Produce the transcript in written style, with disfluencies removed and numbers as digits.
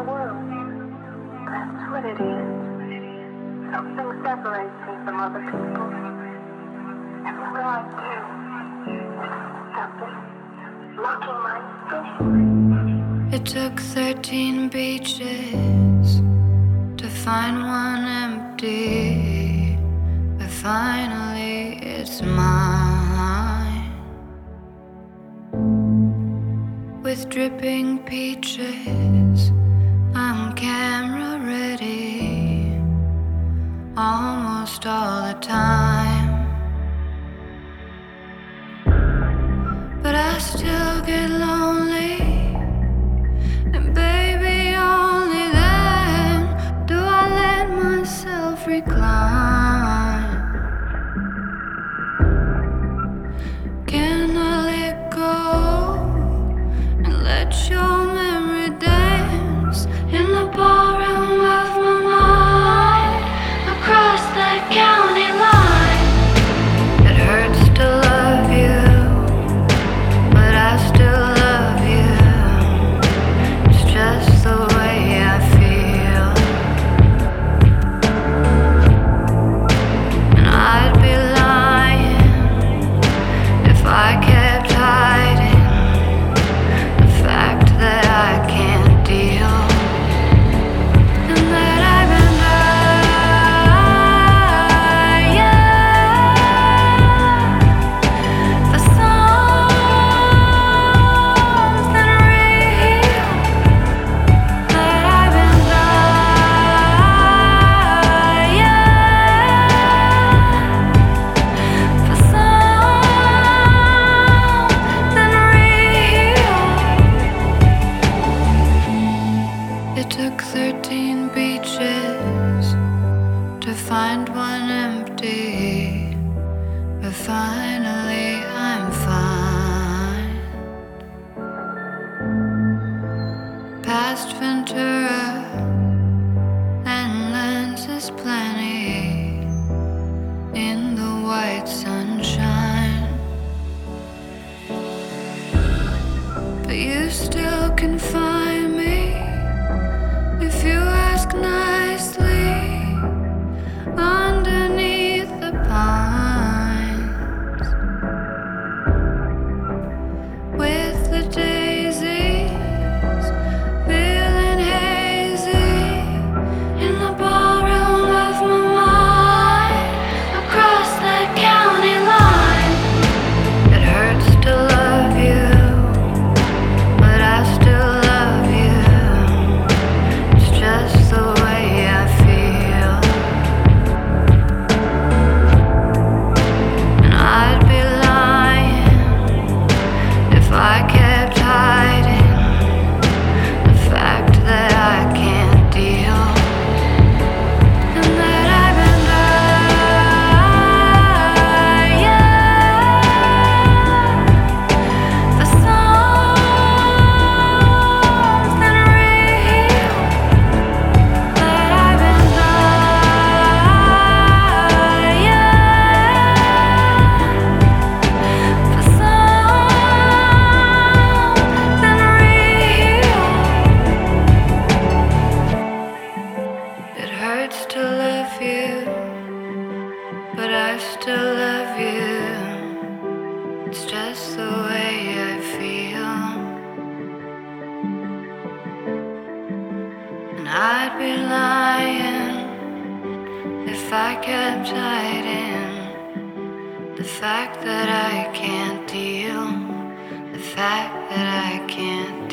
world. That's what it is. Something separates me from other people. Everywhere I do, something blocking my escape. It took 13 beaches to find one empty, but finally it's mine. With dripping peaches, I'm camera ready almost all the time. But I still get lonely, and baby, only then do I let myself recline. Can I let go and let your memory dance in the ballroom of my mind, across that county line? It hurts to love you, but I still love you. It's just the way I feel. And I'd be lying if I kept hiding the fact that I can't deal, and that I've been dying for something real, that I've been dying for something real. It took 13 beaches to find one empty, but finally I'm fine. Past Ventura and lenses plenty in the white sunshine, but you still can find me if you ask nicely underneath the pines, with the daisies feeling hazy in the ballroom of my mind, across that county line. It hurts to love you, but I still love you. It's just the way I feel. And I'd be lying if I kept hiding the fact that I can't deal, and that I've been dying for something real, that I've been dying for something real. It hurts to love you, but I still love you. It's just the way I feel. And I'd be lying if I kept hiding the fact that I can't deal, the fact that I can't